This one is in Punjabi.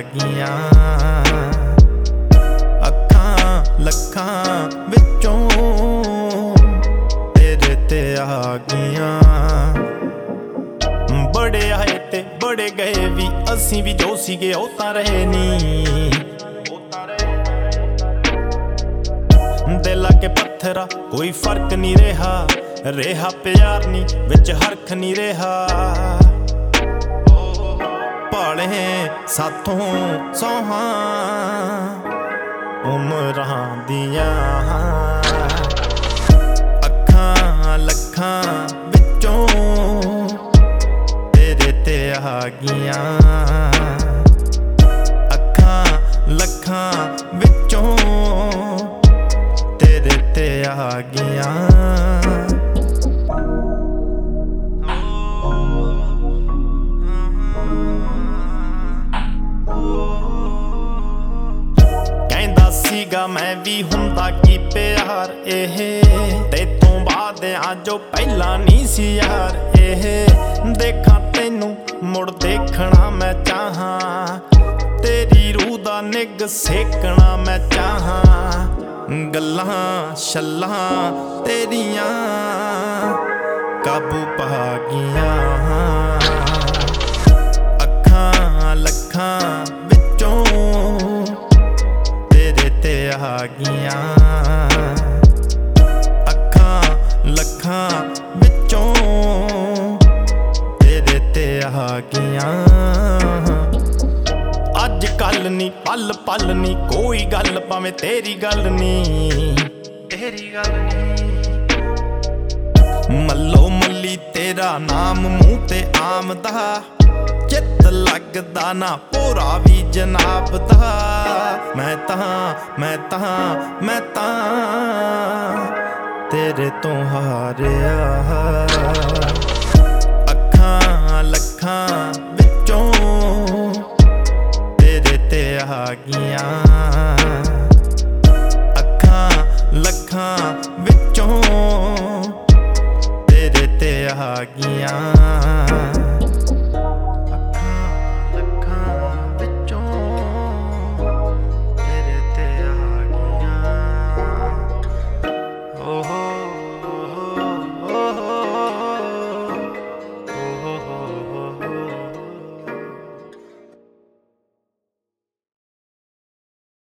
ਗਈਆਂ। ਅੱਖਾਂ ਲੱਖਾਂ ਵਿੱਚੋਂ ਤੇਰੇ ਤੇ ਆ ਗਈਆਂ। ਬੜੇ ਆਏ ਤੇ ਬੜੇ ਗਏ ਵੀ, ਅਸੀਂ ਵੀ ਜੋ ਸੀਗੇ ਉਹ ਤਾਂ ਰਹੇ ਨੀ। ਦਿਲ ਕੇ ਪੱਥਰਾ ਕੋਈ ਫਰਕ ਨੀ ਰਿਹਾ, ਰਿਹਾ ਪਿਆਰ ਨੀ ਵਿੱਚ ਹਰਖ ਨੀ ਰਿਹਾ। ਭਾਲੇ ਸਾਥੋਂ ਸੌਹਾਂ ਉਮਰਾਂ ਦੀਆਂ। ਅੱਖਾਂ ਲੱਖਾਂ ਵਿੱਚੋਂ ਤੇਰੇ ਤੇ ਆ ਗਈਆਂ। ਅੱਖਾਂ ਲੱਖਾਂ ਵਿੱਚੋਂ ਤੇਰੇ ਤੇ ਆ ਗਈਆਂ। ਕਹਿੰਦਾ ਸੀਗਾ ਮੈਂ ਵੀ ਹੁੰਦਾ ਕੀ ਪਿਆਰ ਇਹ, ਤੇਤੋਂ ਬਾਅਦ ਆ ਜੋ ਪਹਿਲਾਂ ਨਹੀਂ ਸੀ ਯਾਰ ਇਹ। ਦੇਖਾਂ ਤੈਨੂੰ ਮੁੜ ਦੇਖਣਾ ਮੈਂ ਚਾਹਾਂ, ਤੇਰੀ ਰੂਹ ਦਾ ਨਿੱਘ ਸੇਕਣਾ ਮੈਂ ਚਾਹਾਂ। ਗੱਲਾਂ ਛੱਲਾਂ ਤੇਰੀਆਂ ਕਾਬੂ ਪਾ ਗਈਆਂ। ਅੱਖਾਂ ਲੱਖਾਂ ਵਿੱਚੋਂ ਤੇਰੇ ਤੇ ਆ ਗਈਆਂ। ਅੱਖਾਂ ਲੱਖਾਂ ਵਿੱਚੋਂ ਤੇਰੇ ਤੇ ਆ ਗਈਆਂ। ਅੱਜ ਕੱਲ ਨੀ ਪਲ ਪਲ ਨੀ ਕੋਈ ਗੱਲ, ਭਾਵੇਂ ਤੇਰੀ ਗੱਲ ਨੀ, ਤੇਰੀ ਗੱਲ ਨੀ। ਮੱਲੋ ਮੱਲੀ ਤੇਰਾ ਨਾਮ ਮੂੰਹ ਤੇ ਆਮਦਾ, ਚਿੱਤ ਲੱਗਦਾ ਨਾ ਭੋਰਾ ਵੀ ਜਨਾਬ ਦਾ। ਮੈਂ ਤਾਂ ਤੇਰੇ ਤੋਂ ਹਾਰਿਆ। ਅੱਖਾਂ ਲੱਖਾਂ ਵਿੱਚੋਂ ਤੇਰੇ ਤੇ ਆ ਗਈਆਂ। ਅੱਖਾਂ ਲੱਖਾਂ ਵਿੱਚੋਂ ਤੇਰੇ ਤੇ ਆ ਗਈਆਂ।